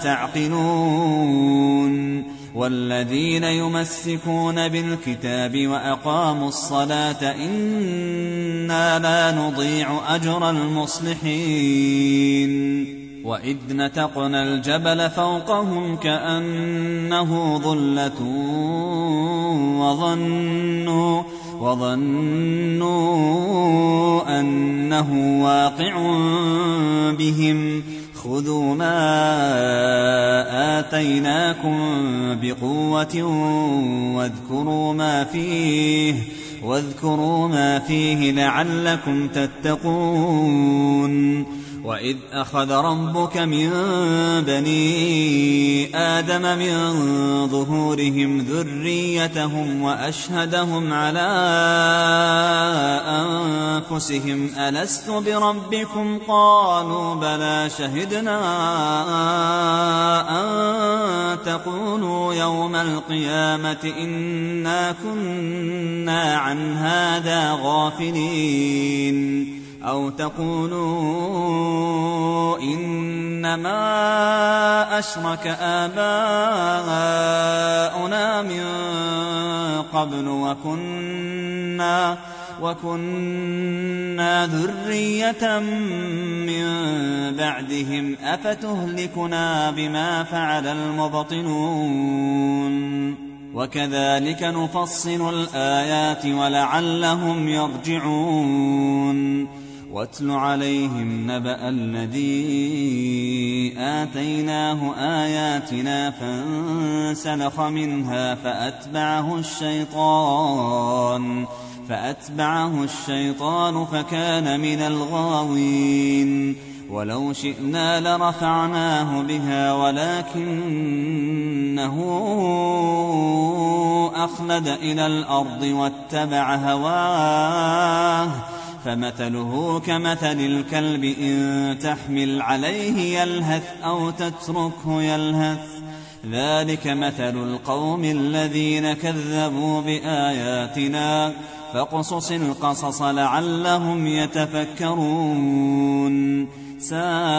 B: تعقلون والذين يمسكون بالكتاب وأقاموا الصلاة إنا لا نضيع أجر المصلحين وإذ نتقنا الجبل فوقهم كأنه ظلة وظنوا, وظنوا أنه واقع بهم خذوا ما آتيناكم بقوة واذكروا ما فيه واذكروا ما فيه لعلكم تتقون وإذ أخذ ربك من بني آدم من ظهورهم ذريتهم وأشهدهم على أنفسهم ألست بربكم قالوا بلى شهدنا أن تقولوا يوم القيامة إنا كنا عن هذا غافلين أو تقولوا إنما أشرك آباؤنا من قبل وكنا, وكنا ذرية من بعدهم أفتهلكنا بما فعل المبطلون وكذلك نفصل الآيات ولعلهم يرجعون واتل عليهم نبأ الذي آتيناه آياتنا فانسلخ منها فأتبعه الشيطان فأتبعه الشيطان فكان من الغاوين ولو شئنا لرفعناه بها ولكنه أخلد إلى الأرض واتبع هواه فمثله كمثل الكلب إن تحمل عليه يلهث أو تتركه يلهث ذلك مثل القوم الذين كذبوا بآياتنا فاقصص القصص لعلهم يتفكرون ساء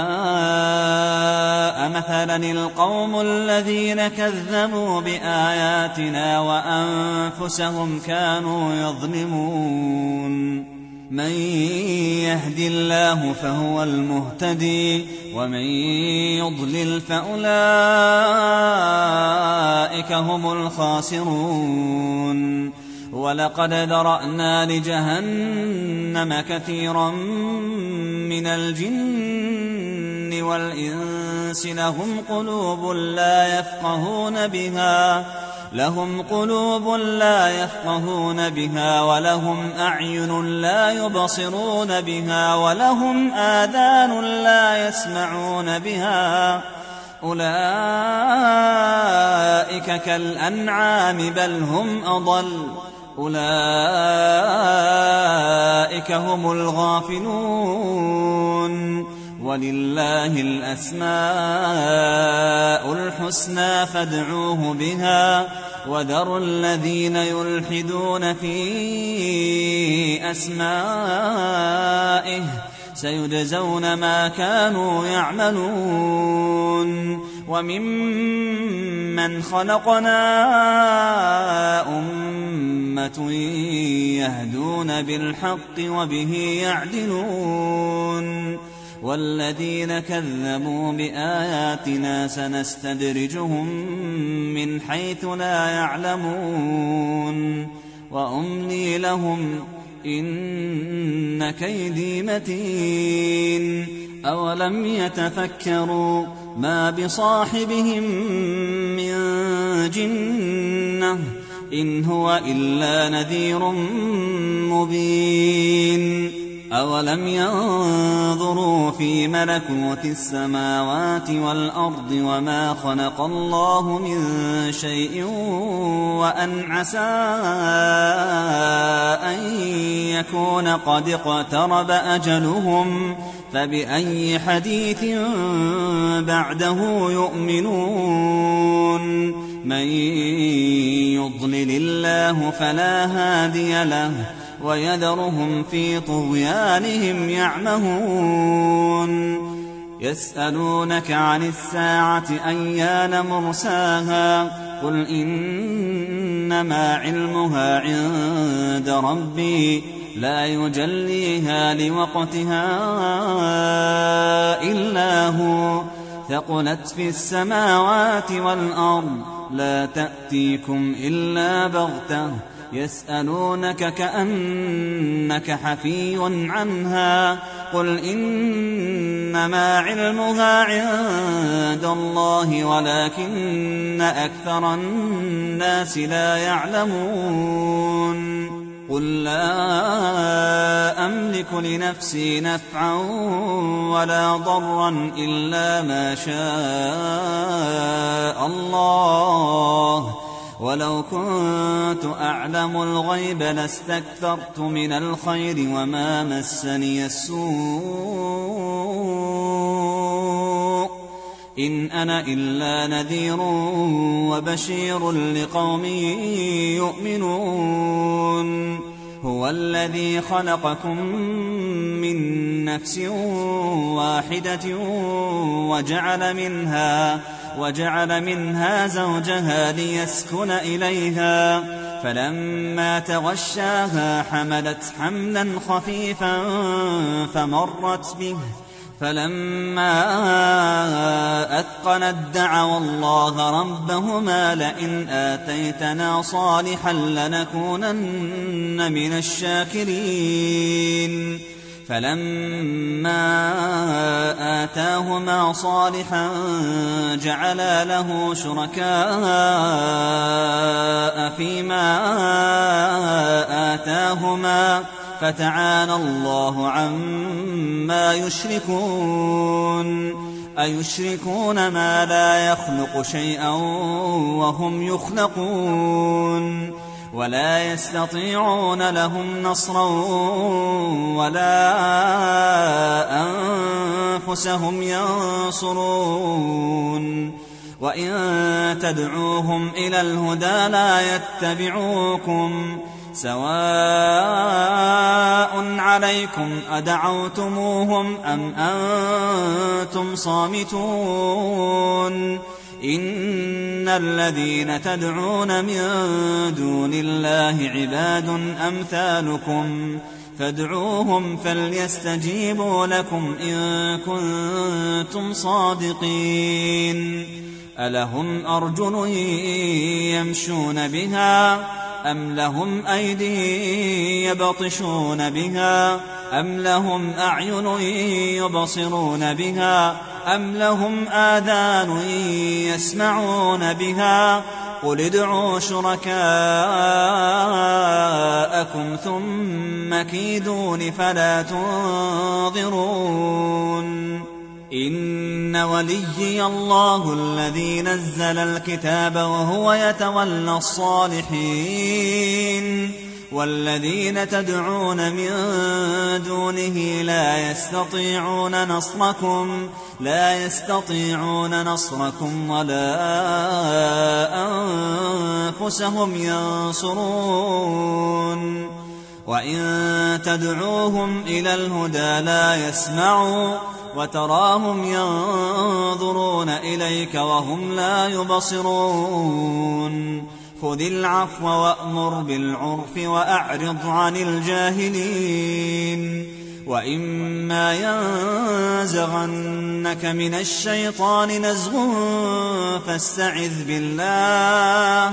B: مثلا القوم الذين كذبوا بآياتنا وأنفسهم كانوا يظلمون من يهد الله فهو المهتدي ومن يضلل فأولئك هم الخاسرون ولقد ذرأنا لجهنم كثيرا من الجن والإنس لهم قلوب لا يفقهون بها لهم قلوب لا يفقهون بها ولهم أعين لا يبصرون بها ولهم آذان لا يسمعون بها أولئك كالأنعام بل هم أضل أولئك هم الغافلون ولله الأسماء الحسنى فادعوه بها وذروا الذين يلحدون في أسمائه سيجزون ما كانوا يعملون وممن خلقنا أمة يهدون بالحق وبه يعدلون والذين كذبوا بآياتنا سنستدرجهم من حيث لا يعلمون وأملي لهم إن كيدي متين أولم يتفكروا ما بصاحبهم من جنة إن هو إلا نذير مبين أولم ينظروا في ملكوت السماوات والأرض وما خلق الله من شيء وأن عسى أن يكون قد اقترب أجلهم فبأي حديث بعده يؤمنون من يضلل الله فلا هادي له ويذرهم في طغيانهم يعمهون يسألونك عن الساعة أيان مرساها قل إنما علمها عند ربي لا يجليها لوقتها إلا هو ثقلت في السماوات والأرض لا تأتيكم إلا بغتة يسألونك كأنك حفي عنها قل إنما علمها عند الله ولكن أكثر الناس لا يعلمون قل لا أملك لنفسي نفعا ولا ضرا إلا ما شاء الله ولو كنت أعلم الغيب لاستكثرت من الخير وما مسني السوء إن أنا إلا نذير وبشير لقوم يؤمنون هو الذي خلقكم من نفس واحدة وجعل منها وجعل منها زوجها ليسكن إليها فلما تغشاها حملت حملا خفيفا فمرت به فلما أثقلت دعوا الله ربهما لئن آتيتنا صالحا لنكونن من الشاكرين فلما آتاهما صالحا جعلا له شركاء فيما آتاهما فتعالى الله عما يشركون أيشركون ما لا يخلق شيئا وهم يخلقون ولا يستطيعون لهم نصرا ولا أنفسهم ينصرون وإن تدعوهم إلى الهدى لا يتبعوكم سواء عليكم أدعوتموهم أم أنتم صامتون إن الذين تدعون من دون الله عباد أمثالكم فادعوهم فليستجيبوا لكم إن كنتم صادقين ألهم أرجل يمشون بها أم لهم أيدي يبطشون بها أم لهم أعين يبصرون بها أم لهم آذان يسمعون بها قل ادعوا شركاءكم ثم كيدون فلا تنظرون إن وليي الله الذي نزل الكتاب وهو يتولى الصالحين والذين تدعون من دونه لا يستطيعون نصركم لا يستطيعون نصركم ولا أنفسهم ينصرون وإن تدعوهم إلى الهدى لا يسمعوا وتراهم ينظرون إليك وهم لا يبصرون خذ العفو وأمر بالعرف وأعرض عن الجاهلين وإما ينزغنك من الشيطان نزغ فاستعذ بالله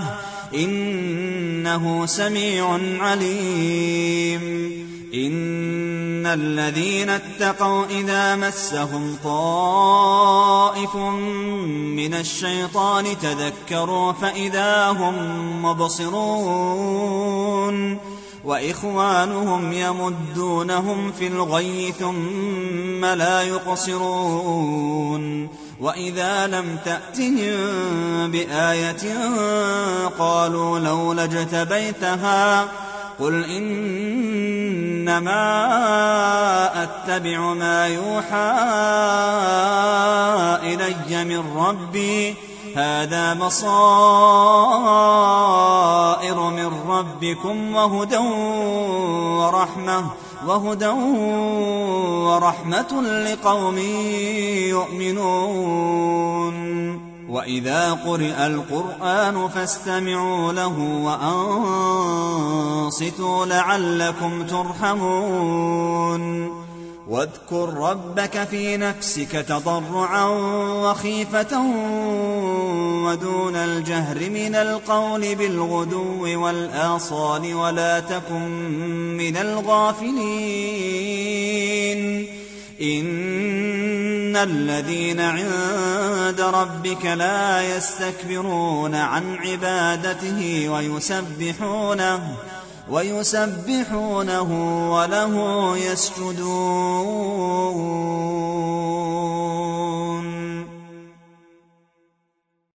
B: إنه سميع عليم إن الذين اتقوا إذا مسهم طائف من الشيطان تذكروا فإذا هم مبصرون وإخوانهم يمدونهم في الغي ثم لا يقصرون وإذا لم تأتهم بآية قالوا لولا اجتبيتها قل إنما أتبع ما يوحى إلي من ربي هذا بصائر من ربكم وهدى ورحمة وهدى ورحمة لقوم يؤمنون وإذا قرئ القرآن فاستمعوا له وأنصتوا لعلكم ترحمون واذكر ربك في نفسك تضرعا وخيفة ودون الجهر من القول بالغدو والآصال ولا تكن من الغافلين إن الذين عند ربك لا يستكبرون عن عبادته ويسبحونه ويسبحونه وله يسجدون